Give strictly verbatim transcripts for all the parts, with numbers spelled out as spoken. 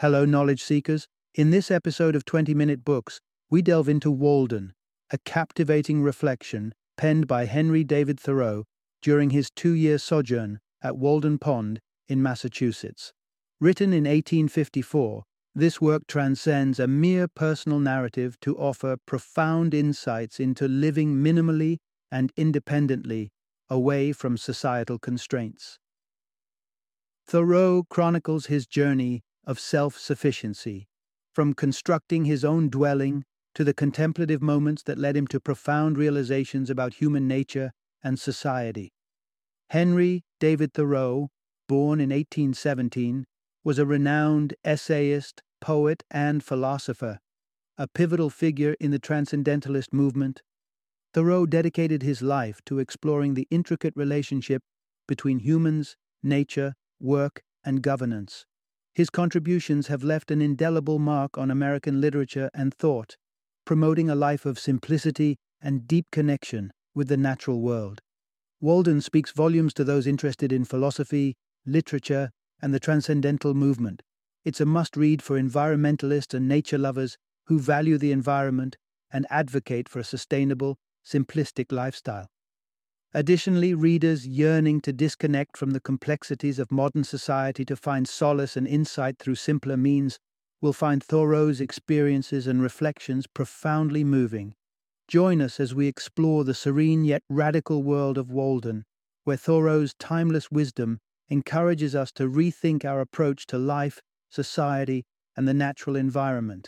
Hello, knowledge seekers. In this episode of twenty minute Books, we delve into Walden, a captivating reflection penned by Henry David Thoreau during his two-year sojourn at Walden Pond in Massachusetts. Written in eighteen fifty-four, this work transcends a mere personal narrative to offer profound insights into living minimally and independently away from societal constraints. Thoreau chronicles his journey of self-sufficiency, from constructing his own dwelling to the contemplative moments that led him to profound realizations about human nature and society. Henry David Thoreau, born in eighteen seventeen, was a renowned essayist, poet, and philosopher, a pivotal figure in the Transcendentalist movement. Thoreau dedicated his life to exploring the intricate relationship between humans, nature, work, and governance. His contributions have left an indelible mark on American literature and thought, promoting a life of simplicity and deep connection with the natural world. Walden speaks volumes to those interested in philosophy, literature, and the transcendental movement. It's a must-read for environmentalists and nature lovers who value the environment and advocate for a sustainable, simplistic lifestyle. Additionally, readers yearning to disconnect from the complexities of modern society to find solace and insight through simpler means will find Thoreau's experiences and reflections profoundly moving. Join us as we explore the serene yet radical world of Walden, where Thoreau's timeless wisdom encourages us to rethink our approach to life, society, and the natural environment.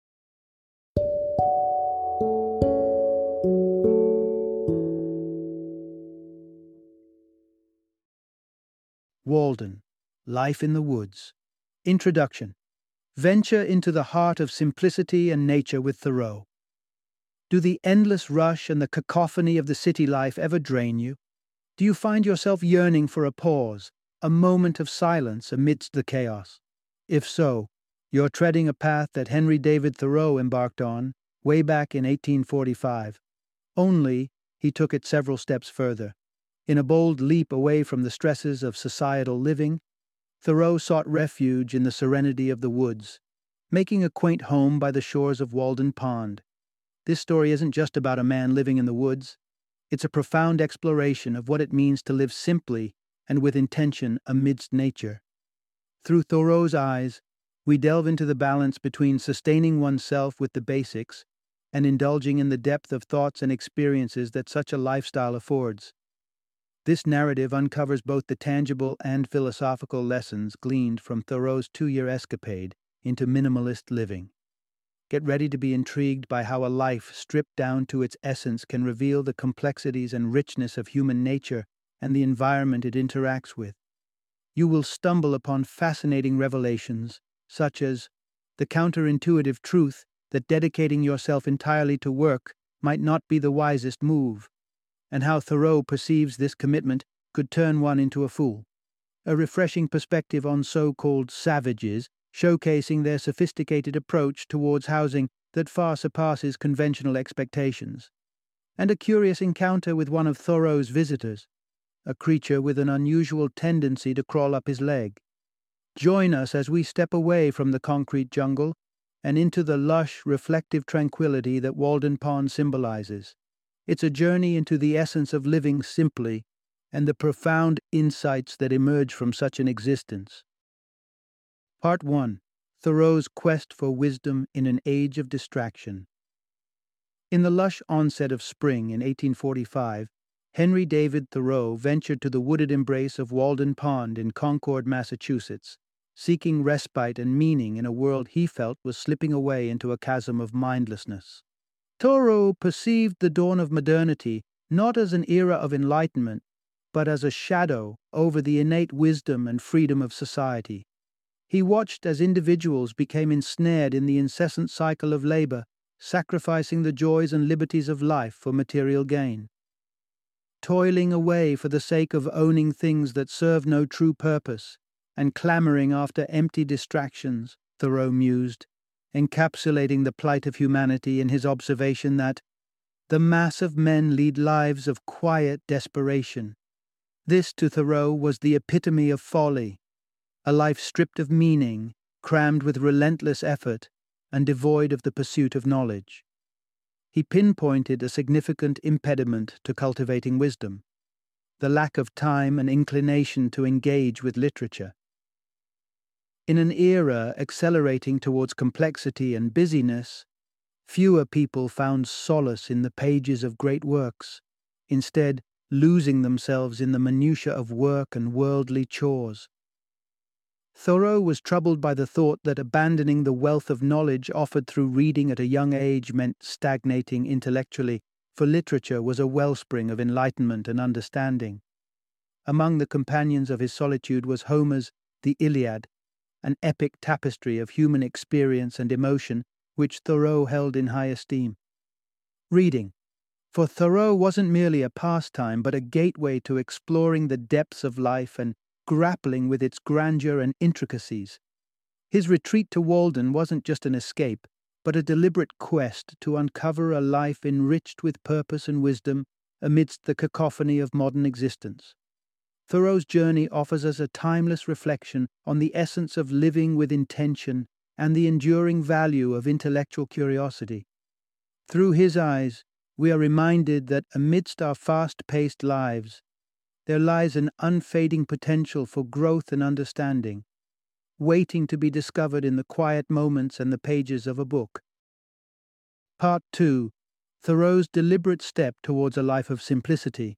Walden, Life in the Woods. Introduction. Venture into the heart of simplicity and nature with Thoreau. Do the endless rush and the cacophony of the city life ever drain you? Do you find yourself yearning for a pause, a moment of silence amidst the chaos? If so, you're treading a path that Henry David Thoreau embarked on way back in eighteen forty-five. Only, he took it several steps further. In a bold leap away from the stresses of societal living, Thoreau sought refuge in the serenity of the woods, making a quaint home by the shores of Walden Pond. This story isn't just about a man living in the woods. It's a profound exploration of what it means to live simply and with intention amidst nature. Through Thoreau's eyes, we delve into the balance between sustaining oneself with the basics and indulging in the depth of thoughts and experiences that such a lifestyle affords. This narrative uncovers both the tangible and philosophical lessons gleaned from Thoreau's two-year escapade into minimalist living. Get ready to be intrigued by how a life stripped down to its essence can reveal the complexities and richness of human nature and the environment it interacts with. You will stumble upon fascinating revelations, such as the counterintuitive truth that dedicating yourself entirely to work might not be the wisest move, and how Thoreau perceives this commitment could turn one into a fool. A refreshing perspective on so-called savages, showcasing their sophisticated approach towards housing that far surpasses conventional expectations. And a curious encounter with one of Thoreau's visitors, a creature with an unusual tendency to crawl up his leg. Join us as we step away from the concrete jungle and into the lush, reflective tranquility that Walden Pond symbolizes. It's a journey into the essence of living simply and the profound insights that emerge from such an existence. Part one. Thoreau's Quest for Wisdom in an Age of Distraction. In the lush onset of spring in eighteen forty-five, Henry David Thoreau ventured to the wooded embrace of Walden Pond in Concord, Massachusetts, seeking respite and meaning in a world he felt was slipping away into a chasm of mindlessness. Thoreau perceived the dawn of modernity not as an era of enlightenment, but as a shadow over the innate wisdom and freedom of society. He watched as individuals became ensnared in the incessant cycle of labor, sacrificing the joys and liberties of life for material gain. Toiling away for the sake of owning things that serve no true purpose, and clamoring after empty distractions, Thoreau mused, encapsulating the plight of humanity in his observation that the mass of men lead lives of quiet desperation. This, to Thoreau, was the epitome of folly, a life stripped of meaning crammed with relentless effort and devoid of the pursuit of knowledge. He pinpointed a significant impediment to cultivating wisdom: the lack of time and inclination to engage with literature. In an era accelerating towards complexity and busyness, fewer people found solace in the pages of great works, instead losing themselves in the minutiae of work and worldly chores. Thoreau was troubled by the thought that abandoning the wealth of knowledge offered through reading at a young age meant stagnating intellectually, for literature was a wellspring of enlightenment and understanding. Among the companions of his solitude was Homer's The Iliad, an epic tapestry of human experience and emotion which Thoreau held in high esteem. Reading, for Thoreau, wasn't merely a pastime but a gateway to exploring the depths of life and grappling with its grandeur and intricacies. His retreat to Walden wasn't just an escape, but a deliberate quest to uncover a life enriched with purpose and wisdom amidst the cacophony of modern existence. Thoreau's journey offers us a timeless reflection on the essence of living with intention and the enduring value of intellectual curiosity. Through his eyes, we are reminded that amidst our fast-paced lives, there lies an unfading potential for growth and understanding, waiting to be discovered in the quiet moments and the pages of a book. Part two. Thoreau's deliberate step towards a life of simplicity.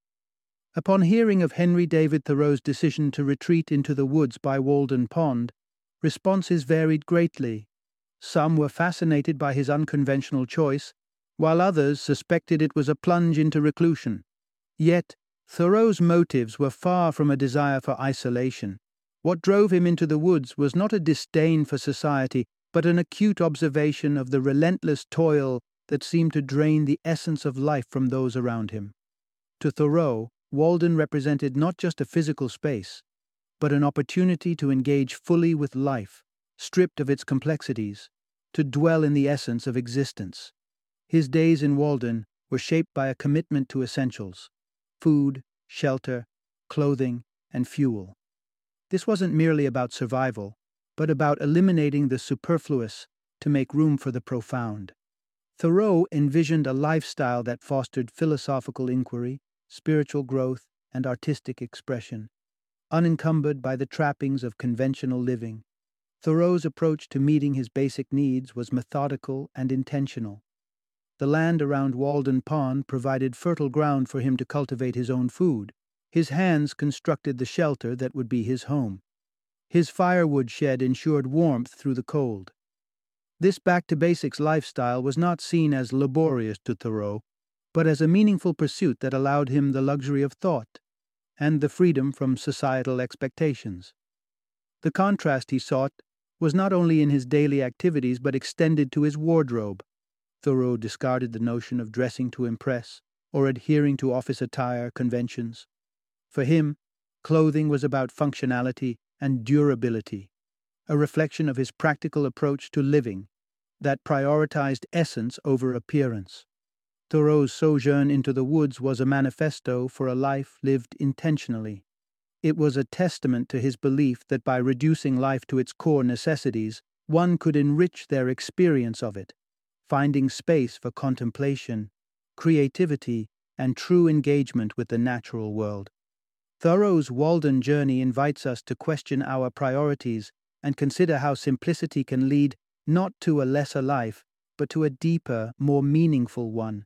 Upon hearing of Henry David Thoreau's decision to retreat into the woods by Walden Pond, responses varied greatly. Some were fascinated by his unconventional choice, while others suspected it was a plunge into reclusion. Yet, Thoreau's motives were far from a desire for isolation. What drove him into the woods was not a disdain for society, but an acute observation of the relentless toil that seemed to drain the essence of life from those around him. To Thoreau, Walden represented not just a physical space, but an opportunity to engage fully with life, stripped of its complexities, to dwell in the essence of existence. His days in Walden were shaped by a commitment to essentials: food, shelter, clothing, and fuel. This wasn't merely about survival, but about eliminating the superfluous to make room for the profound. Thoreau envisioned a lifestyle that fostered philosophical inquiry, spiritual growth, and artistic expression, unencumbered by the trappings of conventional living. Thoreau's approach to meeting his basic needs was methodical and intentional. The land around Walden Pond provided fertile ground for him to cultivate his own food. His hands constructed the shelter that would be his home. His firewood shed ensured warmth through the cold. This back-to-basics lifestyle was not seen as laborious to Thoreau, but as a meaningful pursuit that allowed him the luxury of thought and the freedom from societal expectations. The contrast he sought was not only in his daily activities but extended to his wardrobe. Thoreau discarded the notion of dressing to impress or adhering to office attire conventions. For him, clothing was about functionality and durability, a reflection of his practical approach to living that prioritized essence over appearance. Thoreau's sojourn into the woods was a manifesto for a life lived intentionally. It was a testament to his belief that by reducing life to its core necessities, one could enrich their experience of it, finding space for contemplation, creativity, and true engagement with the natural world. Thoreau's Walden journey invites us to question our priorities and consider how simplicity can lead not to a lesser life, but to a deeper, more meaningful one.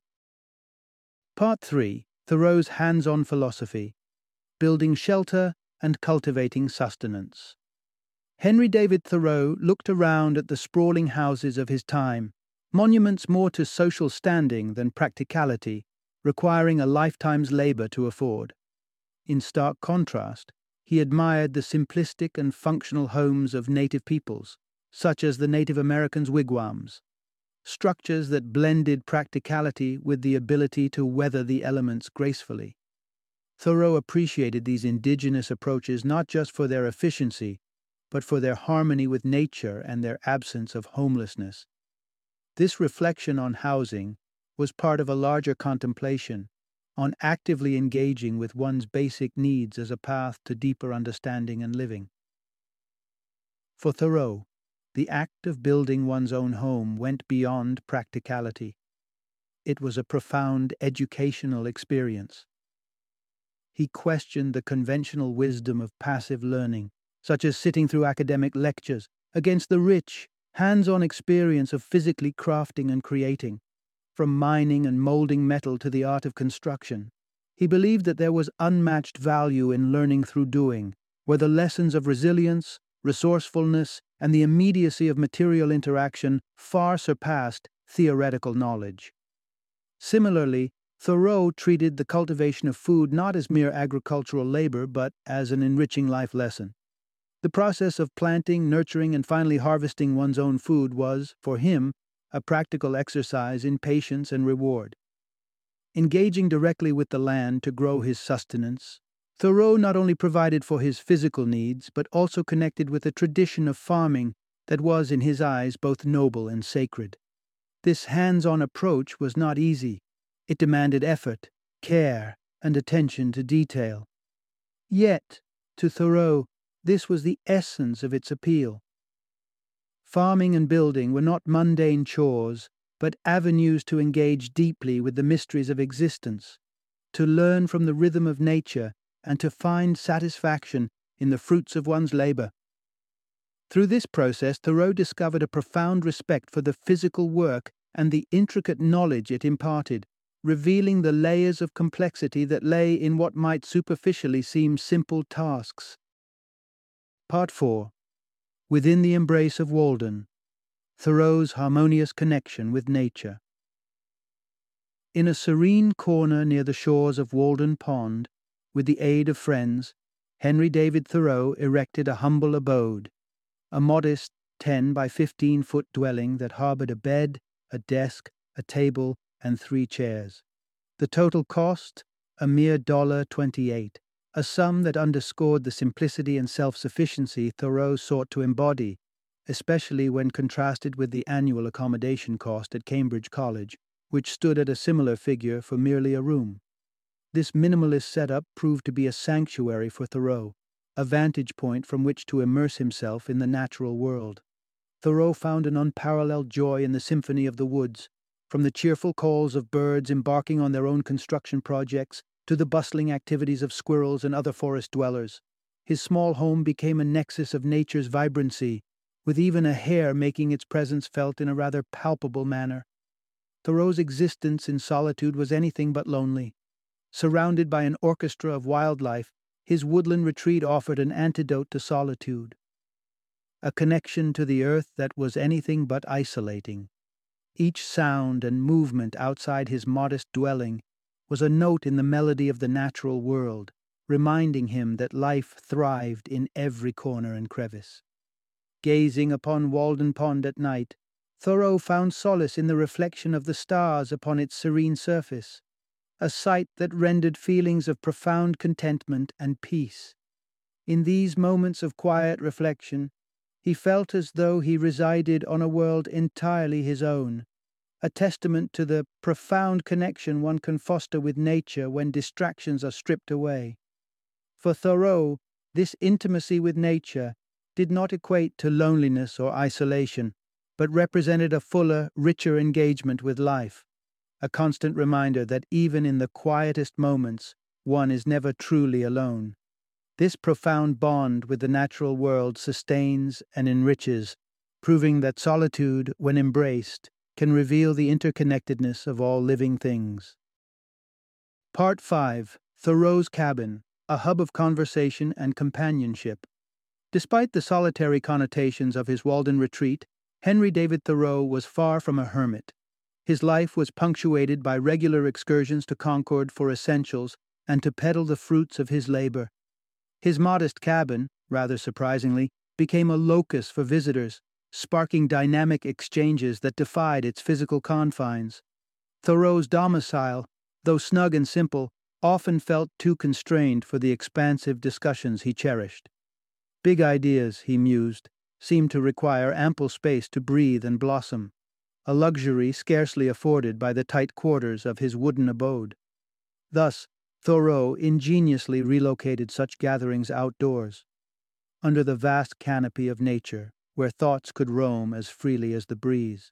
Part three. Thoreau's hands-on philosophy: building shelter and cultivating sustenance. Henry David Thoreau looked around at the sprawling houses of his time, monuments more to social standing than practicality, requiring a lifetime's labor to afford. In stark contrast, he admired the simplistic and functional homes of native peoples, such as the Native Americans' wigwams, structures that blended practicality with the ability to weather the elements gracefully. Thoreau appreciated these indigenous approaches not just for their efficiency, but for their harmony with nature and their absence of homelessness. This reflection on housing was part of a larger contemplation on actively engaging with one's basic needs as a path to deeper understanding and living. For Thoreau, the act of building one's own home went beyond practicality. It was a profound educational experience. He questioned the conventional wisdom of passive learning, such as sitting through academic lectures, against the rich, hands-on experience of physically crafting and creating. From mining and molding metal to the art of construction, he believed that there was unmatched value in learning through doing, where the lessons of resilience, resourcefulness, and the immediacy of material interaction far surpassed theoretical knowledge. Similarly, Thoreau treated the cultivation of food not as mere agricultural labor, but as an enriching life lesson. The process of planting, nurturing, and finally harvesting one's own food was, for him, a practical exercise in patience and reward. Engaging directly with the land to grow his sustenance, Thoreau not only provided for his physical needs, but also connected with a tradition of farming that was, in his eyes, both noble and sacred. This hands-on approach was not easy. It demanded effort, care, and attention to detail. Yet, to Thoreau, this was the essence of its appeal. Farming and building were not mundane chores, but avenues to engage deeply with the mysteries of existence, to learn from the rhythm of nature, and to find satisfaction in the fruits of one's labor. Through this process, Thoreau discovered a profound respect for the physical work and the intricate knowledge it imparted, revealing the layers of complexity that lay in what might superficially seem simple tasks. Part four. Within the Embrace of Walden, Thoreau's harmonious connection with nature. In a serene corner near the shores of Walden Pond, with the aid of friends, Henry David Thoreau erected a humble abode, a modest ten by fifteen foot dwelling that harbored a bed, a desk, a table, and three chairs. The total cost, a mere dollar twenty-eight, a sum that underscored the simplicity and self-sufficiency Thoreau sought to embody, especially when contrasted with the annual accommodation cost at Cambridge College, which stood at a similar figure for merely a room. This minimalist setup proved to be a sanctuary for Thoreau, a vantage point from which to immerse himself in the natural world. Thoreau found an unparalleled joy in the symphony of the woods, from the cheerful calls of birds embarking on their own construction projects to the bustling activities of squirrels and other forest dwellers. His small home became a nexus of nature's vibrancy, with even a hare making its presence felt in a rather palpable manner. Thoreau's existence in solitude was anything but lonely. Surrounded by an orchestra of wildlife, his woodland retreat offered an antidote to solitude, a connection to the earth that was anything but isolating. Each sound and movement outside his modest dwelling was a note in the melody of the natural world, reminding him that life thrived in every corner and crevice. Gazing upon Walden Pond at night, Thoreau found solace in the reflection of the stars upon its serene surface, a sight that rendered feelings of profound contentment and peace. In these moments of quiet reflection, he felt as though he resided on a world entirely his own, a testament to the profound connection one can foster with nature when distractions are stripped away. For Thoreau, this intimacy with nature did not equate to loneliness or isolation, but represented a fuller, richer engagement with life, a constant reminder that even in the quietest moments, one is never truly alone. This profound bond with the natural world sustains and enriches, proving that solitude, when embraced, can reveal the interconnectedness of all living things. Part five. Thoreau's Cabin, a hub of conversation and companionship. Despite the solitary connotations of his Walden retreat, Henry David Thoreau was far from a hermit. His life was punctuated by regular excursions to Concord for essentials and to peddle the fruits of his labor. His modest cabin, rather surprisingly, became a locus for visitors, sparking dynamic exchanges that defied its physical confines. Thoreau's domicile, though snug and simple, often felt too constrained for the expansive discussions he cherished. Big ideas, he mused, seemed to require ample space to breathe and blossom, a luxury scarcely afforded by the tight quarters of his wooden abode. Thus, Thoreau ingeniously relocated such gatherings outdoors. under the vast canopy of nature, where thoughts could roam as freely as the breeze.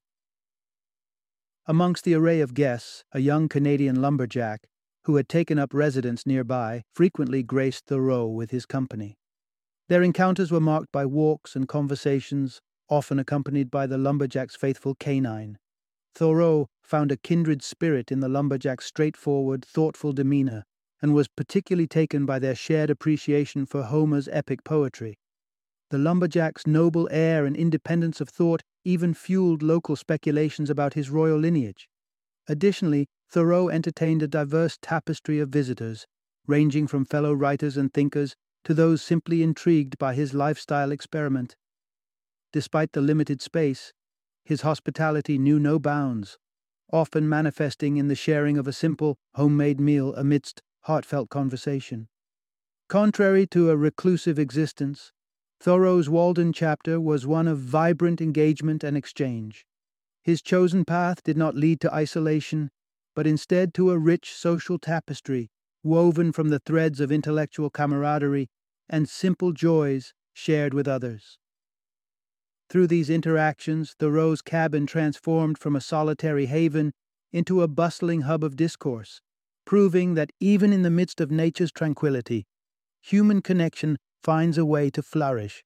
Amongst the array of guests, a young Canadian lumberjack, who had taken up residence nearby, frequently graced Thoreau with his company. Their encounters were marked by walks and conversations, often accompanied by the lumberjack's faithful canine. Thoreau found a kindred spirit in the lumberjack's straightforward, thoughtful demeanor, and was particularly taken by their shared appreciation for Homer's epic poetry. The lumberjack's noble air and independence of thought even fueled local speculations about his royal lineage. Additionally, Thoreau entertained a diverse tapestry of visitors, ranging from fellow writers and thinkers to those simply intrigued by his lifestyle experiment. Despite the limited space, his hospitality knew no bounds, often manifesting in the sharing of a simple, homemade meal amidst heartfelt conversation. Contrary to a reclusive existence, Thoreau's Walden chapter was one of vibrant engagement and exchange. His chosen path did not lead to isolation, but instead to a rich social tapestry woven from the threads of intellectual camaraderie and simple joys shared with others. Through these interactions, Thoreau's cabin transformed from a solitary haven into a bustling hub of discourse, proving that even in the midst of nature's tranquility, human connection finds a way to flourish.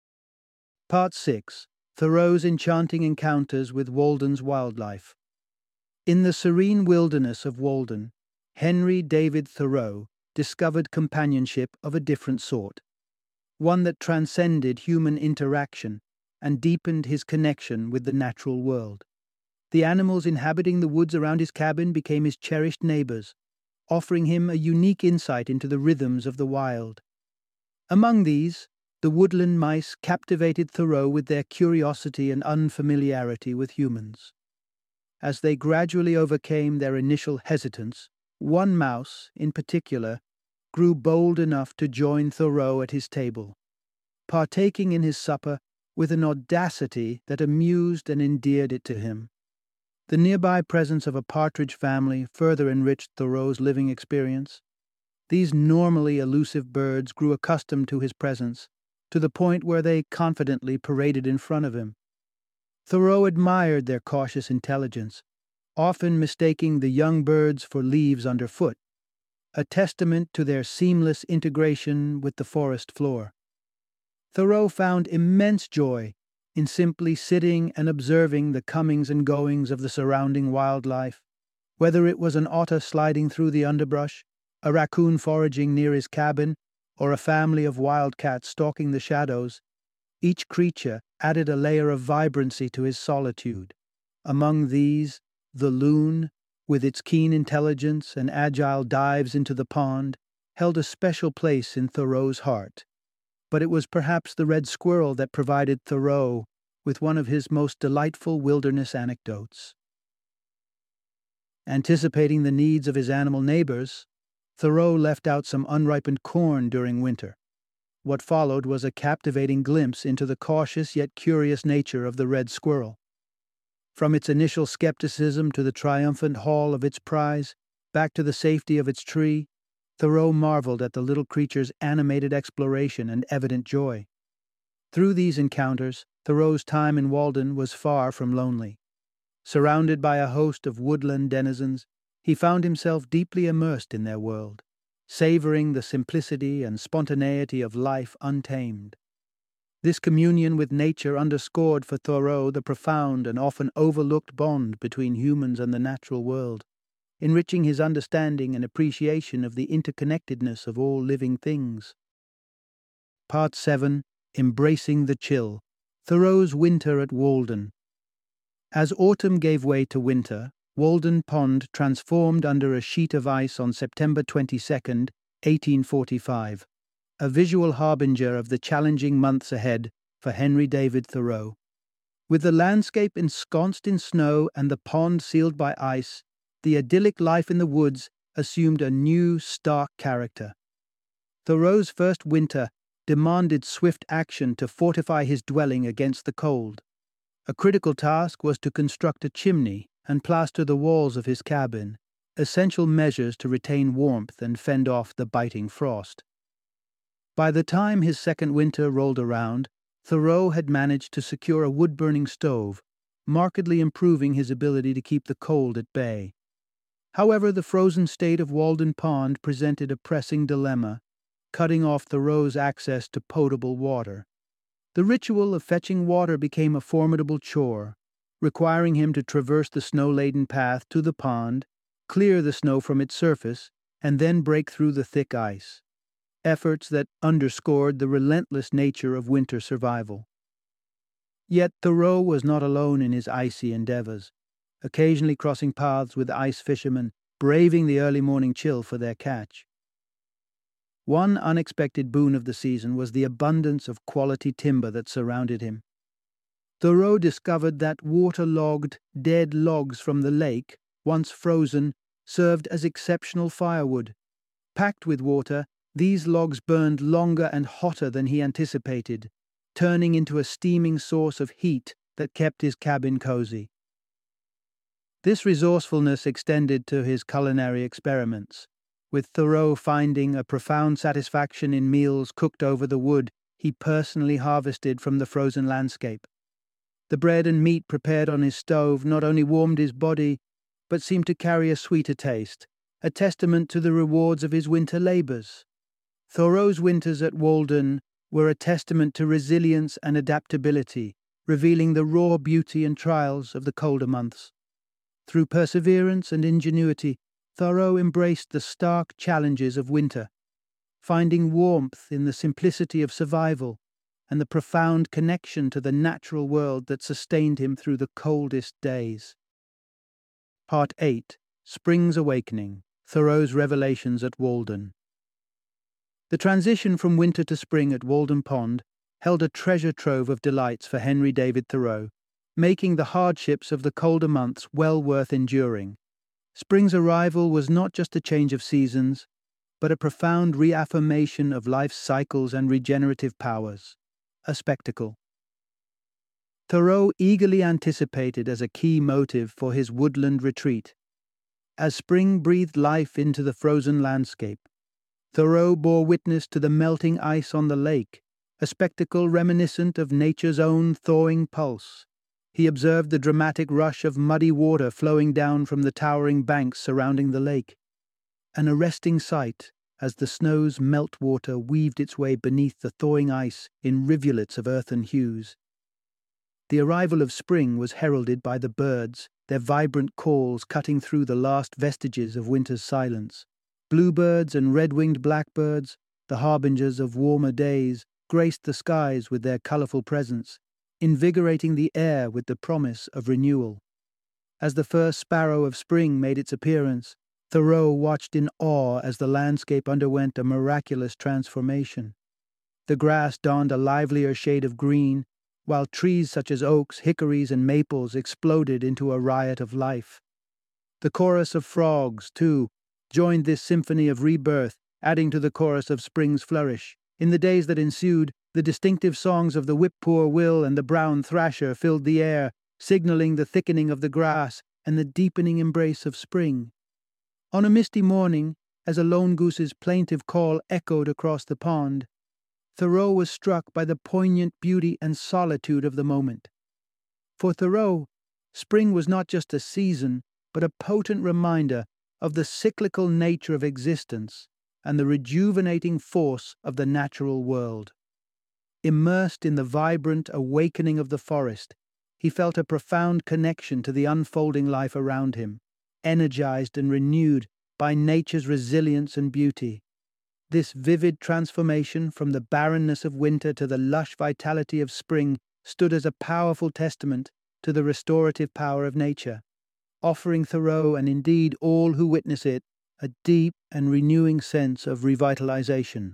Part six. Thoreau's enchanting encounters with Walden's wildlife. In the serene wilderness of Walden, Henry David Thoreau discovered companionship of a different sort, one that transcended human interaction and deepened his connection with the natural world. The animals inhabiting the woods around his cabin became his cherished neighbors, offering him a unique insight into the rhythms of the wild. Among these, the woodland mice captivated Thoreau with their curiosity and unfamiliarity with humans. As they gradually overcame their initial hesitance, one mouse, in particular, grew bold enough to join Thoreau at his table, partaking in his supper with an audacity that amused and endeared it to him. The nearby presence of a partridge family further enriched Thoreau's living experience. These normally elusive birds grew accustomed to his presence, to the point where they confidently paraded in front of him. Thoreau admired their cautious intelligence, often mistaking the young birds for leaves underfoot, a testament to their seamless integration with the forest floor. Thoreau found immense joy in simply sitting and observing the comings and goings of the surrounding wildlife, whether it was an otter sliding through the underbrush, a raccoon foraging near his cabin, or a family of wildcats stalking the shadows. Each creature added a layer of vibrancy to his solitude. Among these, the loon, with its keen intelligence and agile dives into the pond, held a special place in Thoreau's heart. But it was perhaps the red squirrel that provided Thoreau with one of his most delightful wilderness anecdotes. Anticipating the needs of his animal neighbors, Thoreau left out some unripened corn during winter. What followed was a captivating glimpse into the cautious yet curious nature of the red squirrel. From its initial skepticism to the triumphant haul of its prize, back to the safety of its tree, Thoreau marveled at the little creature's animated exploration and evident joy. Through these encounters, Thoreau's time in Walden was far from lonely. Surrounded by a host of woodland denizens, he found himself deeply immersed in their world, savoring the simplicity and spontaneity of life untamed. This communion with nature underscored for Thoreau the profound and often overlooked bond between humans and the natural world, enriching his understanding and appreciation of the interconnectedness of all living things. Part seven. Embracing the Chill. Thoreau's Winter at Walden. As autumn gave way to winter, Walden Pond transformed under a sheet of ice on September twenty-second, eighteen forty-five, a visual harbinger of the challenging months ahead for Henry David Thoreau. With the landscape ensconced in snow and the pond sealed by ice, the idyllic life in the woods assumed a new, stark character. Thoreau's first winter demanded swift action to fortify his dwelling against the cold. A critical task was to construct a chimney and plaster the walls of his cabin, essential measures to retain warmth and fend off the biting frost. By the time his second winter rolled around, Thoreau had managed to secure a wood-burning stove, markedly improving his ability to keep the cold at bay. However, the frozen state of Walden Pond presented a pressing dilemma, cutting off Thoreau's access to potable water. The ritual of fetching water became a formidable chore, requiring him to traverse the snow-laden path to the pond, clear the snow from its surface, and then break through the thick ice. Efforts that underscored the relentless nature of winter survival. Yet Thoreau was not alone in his icy endeavors, occasionally crossing paths with ice fishermen, braving the early morning chill for their catch. One unexpected boon of the season was the abundance of quality timber that surrounded him. Thoreau discovered that waterlogged, dead logs from the lake, once frozen, served as exceptional firewood. Packed with water, these logs burned longer and hotter than he anticipated, turning into a steaming source of heat that kept his cabin cozy. This resourcefulness extended to his culinary experiments, with Thoreau finding a profound satisfaction in meals cooked over the wood he personally harvested from the frozen landscape. The bread and meat prepared on his stove not only warmed his body, but seemed to carry a sweeter taste, a testament to the rewards of his winter labors. Thoreau's winters at Walden were a testament to resilience and adaptability, revealing the raw beauty and trials of the colder months. Through perseverance and ingenuity, Thoreau embraced the stark challenges of winter, finding warmth in the simplicity of survival and the profound connection to the natural world that sustained him through the coldest days. Part eight. Spring's Awakening, Thoreau's Revelations at Walden. The transition from winter to spring at Walden Pond held a treasure trove of delights for Henry David Thoreau, making the hardships of the colder months well worth enduring. Spring's arrival was not just a change of seasons, but a profound reaffirmation of life's cycles and regenerative powers, a spectacle. Thoreau eagerly anticipated as a key motive for his woodland retreat. As spring breathed life into the frozen landscape, Thoreau bore witness to the melting ice on the lake, a spectacle reminiscent of nature's own thawing pulse. He observed the dramatic rush of muddy water flowing down from the towering banks surrounding the lake, an arresting sight as the snow's meltwater weaved its way beneath the thawing ice in rivulets of earthen hues. The arrival of spring was heralded by the birds, their vibrant calls cutting through the last vestiges of winter's silence. Bluebirds and red-winged blackbirds, the harbingers of warmer days, graced the skies with their colorful presence, invigorating the air with the promise of renewal. As the first sparrow of spring made its appearance, Thoreau watched in awe as the landscape underwent a miraculous transformation. The grass donned a livelier shade of green, while trees such as oaks, hickories, and maples exploded into a riot of life. The chorus of frogs, too, joined this symphony of rebirth, adding to the chorus of spring's flourish. In the days that ensued, the distinctive songs of the whip-poor-will and the brown thrasher filled the air, signaling the thickening of the grass and the deepening embrace of spring. On a misty morning, as a lone goose's plaintive call echoed across the pond, Thoreau was struck by the poignant beauty and solitude of the moment. For Thoreau, spring was not just a season, but a potent reminder of the cyclical nature of existence and the rejuvenating force of the natural world. Immersed in the vibrant awakening of the forest, he felt a profound connection to the unfolding life around him, energized and renewed by nature's resilience and beauty. This vivid transformation from the barrenness of winter to the lush vitality of spring stood as a powerful testament to the restorative power of nature, offering Thoreau, and indeed all who witness it, a deep and renewing sense of revitalization.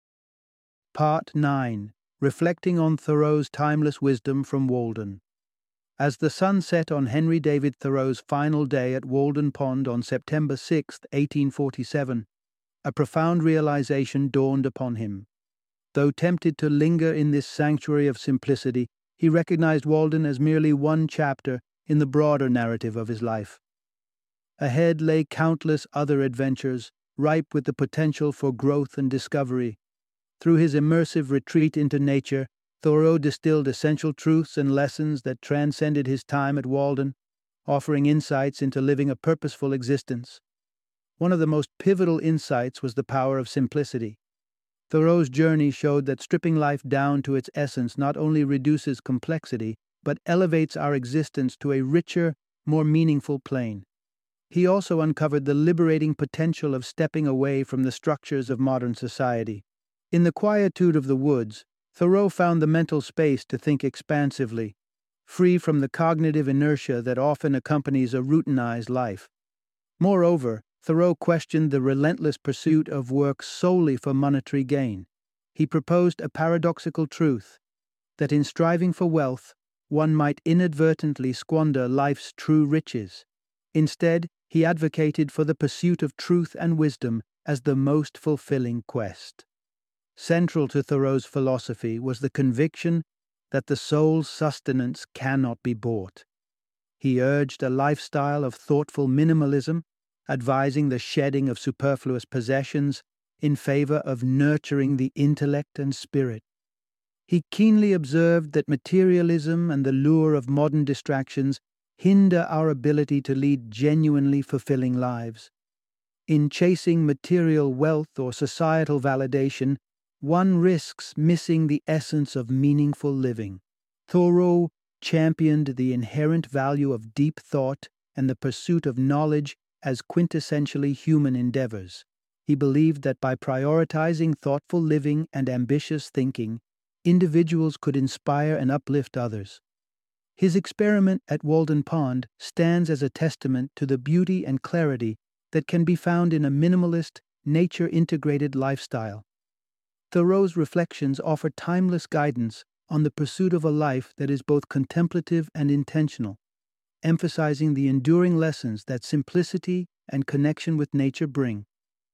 Part nine. Reflecting on Thoreau's timeless wisdom from Walden. As the sun set on Henry David Thoreau's final day at Walden Pond on September sixth, eighteen forty-seven, a profound realization dawned upon him. Though tempted to linger in this sanctuary of simplicity, he recognized Walden as merely one chapter in the broader narrative of his life. Ahead lay countless other adventures, ripe with the potential for growth and discovery. Through his immersive retreat into nature, Thoreau distilled essential truths and lessons that transcended his time at Walden, offering insights into living a purposeful existence. One of the most pivotal insights was the power of simplicity. Thoreau's journey showed that stripping life down to its essence not only reduces complexity, but elevates our existence to a richer, more meaningful plane. He also uncovered the liberating potential of stepping away from the structures of modern society. In the quietude of the woods, Thoreau found the mental space to think expansively, free from the cognitive inertia that often accompanies a routinized life. Moreover, Thoreau questioned the relentless pursuit of work solely for monetary gain. He proposed a paradoxical truth, that in striving for wealth, one might inadvertently squander life's true riches. Instead, he advocated for the pursuit of truth and wisdom as the most fulfilling quest. Central to Thoreau's philosophy was the conviction that the soul's sustenance cannot be bought. He urged a lifestyle of thoughtful minimalism, advising the shedding of superfluous possessions in favor of nurturing the intellect and spirit. He keenly observed that materialism and the lure of modern distractions hinder our ability to lead genuinely fulfilling lives. In chasing material wealth or societal validation, one risks missing the essence of meaningful living. Thoreau championed the inherent value of deep thought and the pursuit of knowledge as quintessentially human endeavors. He believed that by prioritizing thoughtful living and ambitious thinking, individuals could inspire and uplift others. His experiment at Walden Pond stands as a testament to the beauty and clarity that can be found in a minimalist, nature-integrated lifestyle. Thoreau's reflections offer timeless guidance on the pursuit of a life that is both contemplative and intentional, emphasizing the enduring lessons that simplicity and connection with nature bring.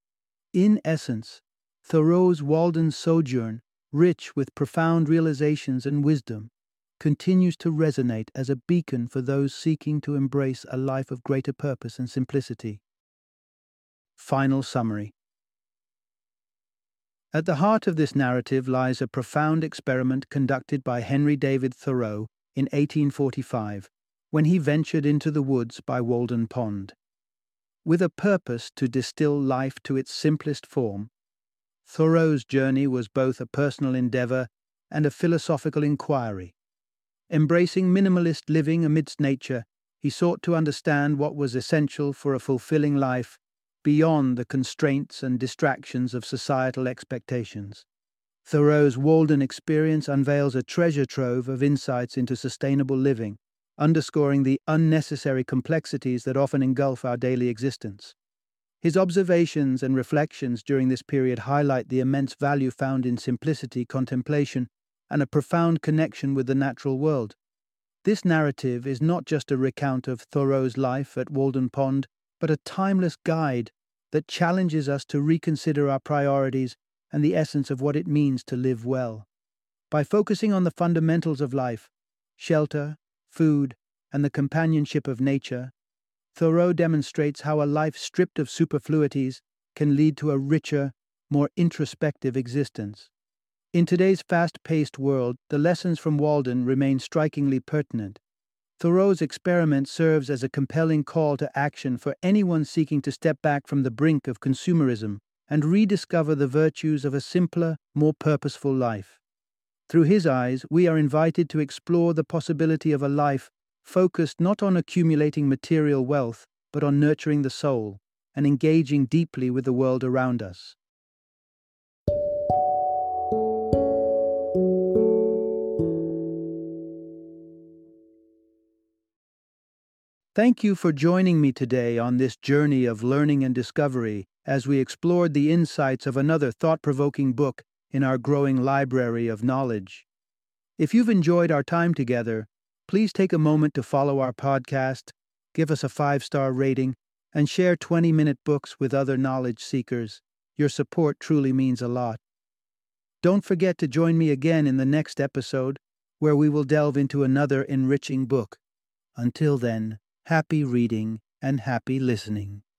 In essence, Thoreau's Walden sojourn, rich with profound realizations and wisdom, continues to resonate as a beacon for those seeking to embrace a life of greater purpose and simplicity. Final summary. At the heart of this narrative lies a profound experiment conducted by Henry David Thoreau in eighteen forty-five, when he ventured into the woods by Walden Pond. With a purpose to distill life to its simplest form, Thoreau's journey was both a personal endeavor and a philosophical inquiry. Embracing minimalist living amidst nature, he sought to understand what was essential for a fulfilling life beyond the constraints and distractions of societal expectations. Thoreau's Walden experience unveils a treasure trove of insights into sustainable living, underscoring the unnecessary complexities that often engulf our daily existence. His observations and reflections during this period highlight the immense value found in simplicity, contemplation, and a profound connection with the natural world. This narrative is not just a recount of Thoreau's life at Walden Pond, but a timeless guide that challenges us to reconsider our priorities and the essence of what it means to live well. By focusing on the fundamentals of life, shelter, food, and the companionship of nature, Thoreau demonstrates how a life stripped of superfluities can lead to a richer, more introspective existence. In today's fast-paced world, the lessons from Walden remain strikingly pertinent. Thoreau's experiment serves as a compelling call to action for anyone seeking to step back from the brink of consumerism and rediscover the virtues of a simpler, more purposeful life. Through his eyes, we are invited to explore the possibility of a life focused not on accumulating material wealth, but on nurturing the soul and engaging deeply with the world around us. Thank you for joining me today on this journey of learning and discovery as we explored the insights of another thought-provoking book in our growing library of knowledge. If you've enjoyed our time together, please take a moment to follow our podcast, give us a five-star rating, and share twenty-minute books with other knowledge seekers. Your support truly means a lot. Don't forget to join me again in the next episode, where we will delve into another enriching book. Until then, happy reading and happy listening.